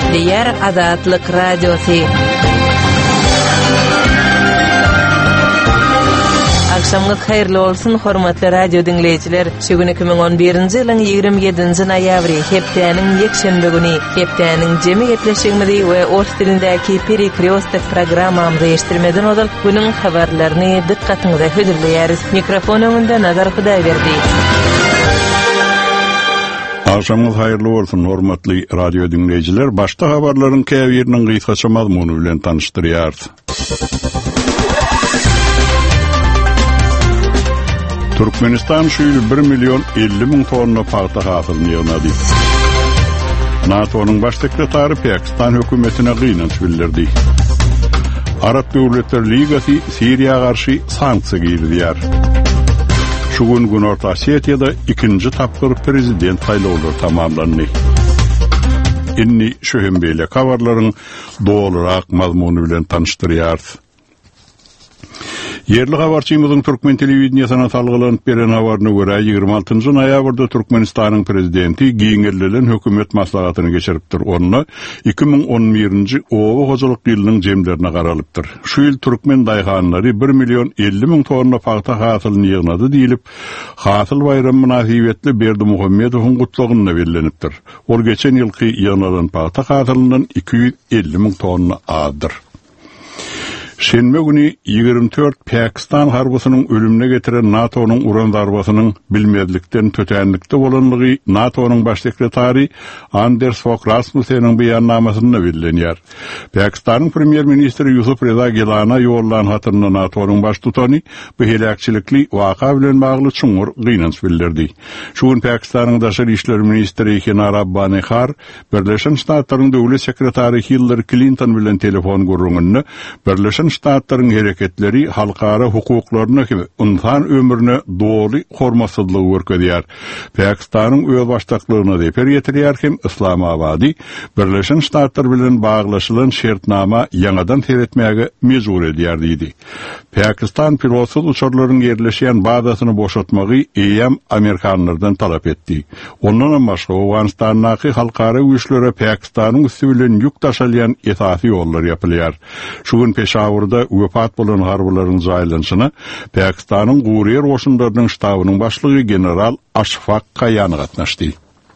Diğer Azatlık Radyosu. Akşamınız hayırlı olsun hormatly radio dinleyijiler. Şugün 2011-nji ýylyň 27-nji noýabry hepdeňiň ýekşembe güni hepdeňiň jemi gepleşigmidi we ors dilindäki Perikriostek programmamyzy eşitdirmeden odal günüň habarlaryny dikkatiňize hödürleýäris. Mikrofon öňünde Nazar Hudaýberdi. Akşamınız hayırlı olsun hormatly radio dinleyijiler. Başta habarlaryň käbiriniň gysgaça mazmuny bilen tanışdyrýarys. Türkmenistan şu yıl 1.050.000 tonna paxta hasylyny ýygnady. NATO'nun baş sekretary Pakistan hökümetine gynanç bildirdi. Arap Döwletler Ligasy Siriýaga garşy sanksiýa giydirýär. Şu gün Orta Osetiýada ikinji tapgyr prezident saýlawlary tamamlandy. Inni şu hem beýle habarlaryň dolarak mazmuny bilen tanışdyrýarys. Yerli habarçymyzyň Türkmen telewizionyna salgylanyp beren habaryna görä 26-njy noýabrda Türkmenistanyň prezidenti giňerlenen hökümet maslahatyny geçiripdir. Onu 2011-nji owa hojalyk ýylynyň jemlerine garalypdyr. Şu ýyl Türkmen daýhanlary 1.050.000 tonna paxta hasylyny ýygnady diýilip, hasyl bayramy münasibetli Berdimuhammedowyň gutlagyna berilipdir. Ol geçen ýylky ýygnalan paxta hasylyndan 250.000 tonna azdyr. Şenme günü 24 Pakistan harbysynyň ölümine getiren NATO'nun uran darbasynyň bilmezlikden tötenlikde bolanlygy NATO'nun baş sekretary Anders Fogh Rasmussenyň beýannamasyna berilýär. Pakistanyň premier ministri Yusuf Reza Gilana ýollanan hatyryna NATO'nun baş tutany bu helakçylikli waka bilen bagly çuňur gynanç bildirdi. Şu gün Pakistanyň daşary işler ministri Hinar Abbani Khar Birleşen Ştatlaryň döwlet sekretary Hillary Clinton bilen telefon gurrungyny Birleşen Ştatlaryň hereketleri halkara hukuklaryna hem insan ömrüne dogry hormatsyzlygy görkezýär. Pakistanyň öz başlyklygyna deper ýetirýär hem Islamabady Birleşen Ştatlar bilen baglaşylan şertnama ýangadan teretmäge mejbur edýär diýdi. Pakistan pilotsuz uçurlaryň ýerleşýän bazasyny boşaltmagy EM Amerikanlardan talap etdi. Ondan başga Awganistanyň halkara güýçlere Pakistanyň üstü bilen ýük taşalýan esasy ýollar ýapylýar. Şu gün Peşawurda wefat bolan harbylaryň jaýlanşyna Pakistanyň Guriýer goşunlarynyň ştabynyň başlygy general Ashfaq Kayany gatnaşdy.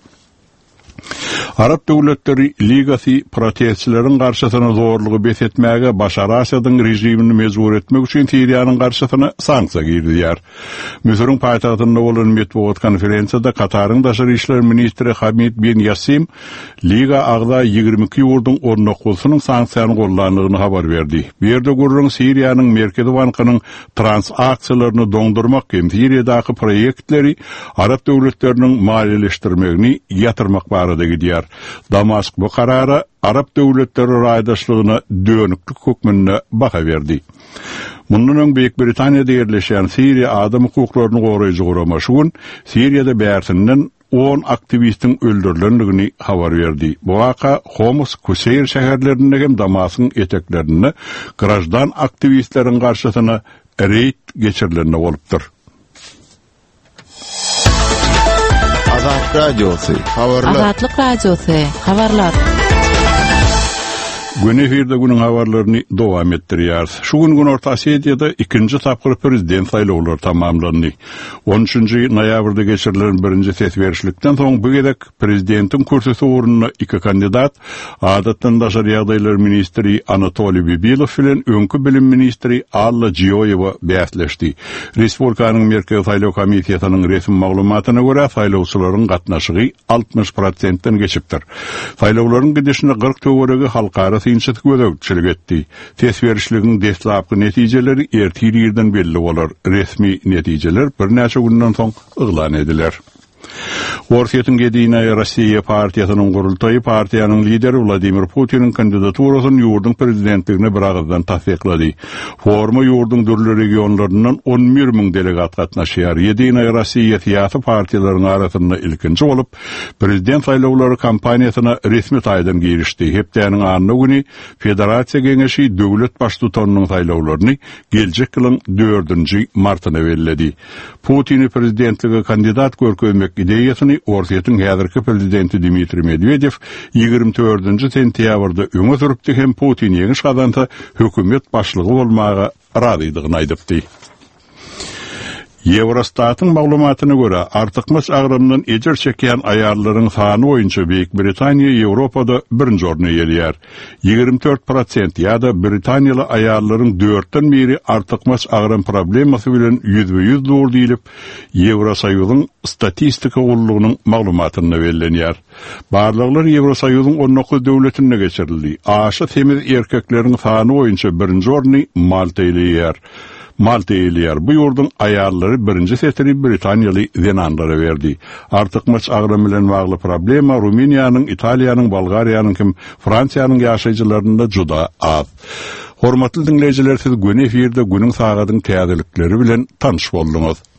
Arap Döwletleri Ligasy protestçileriň garşysyna zorlugy besetmäge Başar Asadyň rejimini mejbur etmek üçin Siriýanyň garşysyna sanksiýa girdiler. Misiriň paýtagtynda bolan medeniýet konferensiýasida Kataryň daşary işler ministri Hamid bin Yasim Liga agda 22 ýurduň ornakysynyň sanksiýany gollandygyny habar berdi. Bu ýerde gurrun Siriýanyň Merkezi bankynyň transaksiýalaryny doňdurmak hem Siriýadaky proýektleri Arap döwletleriniň maliýeleşdirmegini ýatyrmak barada gidýär. Damask bu karara Arap döwletleri raýdaşlygyna dönüklik hökmüne baha berdi. Mundan öň Büyük Britaniýada ýerleşen Siriýa adam hukuklaryny goraýjy guramaşyň Siriýada bärsinden 10 aktivistiň öldürilendigini habar berdi. Bu waka Homs, Kuseyr şäherlerinde hem Damasyň eteklerinde grajdan aktivistleriň garşysyna reýd geçirilenine bolupdyr. Azatlyk Radiosu, habarlar. Azatlyk Radiosu, habarlar. Gün efirde günün habarlaryny dowam etdirýär. Şu gün Orta Osetiýada ikinji tapgyr prezident saýlawlary tamamlandy. 13-nji noýabrda geçirilen birinji ses berişlikden soň bu gedek prezidentiň kürsüsi urunyna iki kandidat, adatdan daşary ýagdaýlar ministri Anatoly Bibilow bilen öňkü bilim ministri Alla Jiyoyewa bäsleşdi. Respublikanyň Merkezi saýlaw komisiýasynyň resmi maglumatyna görä saýlawçylaryň gatnaşygy 60%-den geçipdir. Saýlawlaryň gidişine 40 töweregi halkara synçyk gözegçilik etdi. Ses berişligiň deslapky netijeleri ertirýärden belli bolar. Resmi netijeler bir näçe günden soň yglan ediler. Orsiýetiň gedine Rossiýa partiýasynyň gurultaýy partiýanyň lideri Vladimir Putin'in kandidaturasyny ýurdun prezidentligine bir agzdan tasdiklady. Forma ýurdun dürli regionlaryndan 11.000 delegat gatnaşýar. Gedine Rossiýa siýasy partiýalarynyň arasynda ilkinji bolup, prezident saýlawlary kampaniýasyna resmi taýdan girişdi. Hepdeniň anyny güni Federasiýa Geňeşi döwlet baş tutanynyň saýlawlaryny geljek ýylyň 4-nji martyna berildi. Putin'i prezidentlige kandidat görkezmek ideýasy bolmasyny Orsiýetin häzirki prezidenti Dmitri Medvedev 24-nji sentýabrda öňe süripdi hem Putin ýeňiş gazanta hökümet başlygy bolmaga razydygyny aýdypdy. Eurostat'ın maglumatyna görä, artykmys agrymdan ejer çekýän aýarlaryň sany boýunça Büyük Britaniýa Ýewropada birinji orna egelýär. 24% ýa-da Britaniýaly aýarlaryň 4-den biri artykmys agrym problemasy bilen ýüzbe-ýüz dur diýilip, Ýewrosaýyzyň statistika gullugynyň maglumatyna berilýär. Barlyklar Ýewrosaýyzyň 19 döwletine geçirildi. Aşy temiz erkekleriň sany boýunça birinji orny Malta egelýär. Bu ýurdun aýarlary birinji setiri Britaniýaly zenanlara berdi. Artykmys agrym bilen bagly problema Ruminiýanyň, Italiýanyň, Bolgariýanyň kim Fransiýanyň ýaşaýjylarynda juda az. Hormatly dinleýijiler, siz güni efirde günüň sagatyň täzelikleri bilen tanyş bolduňyz.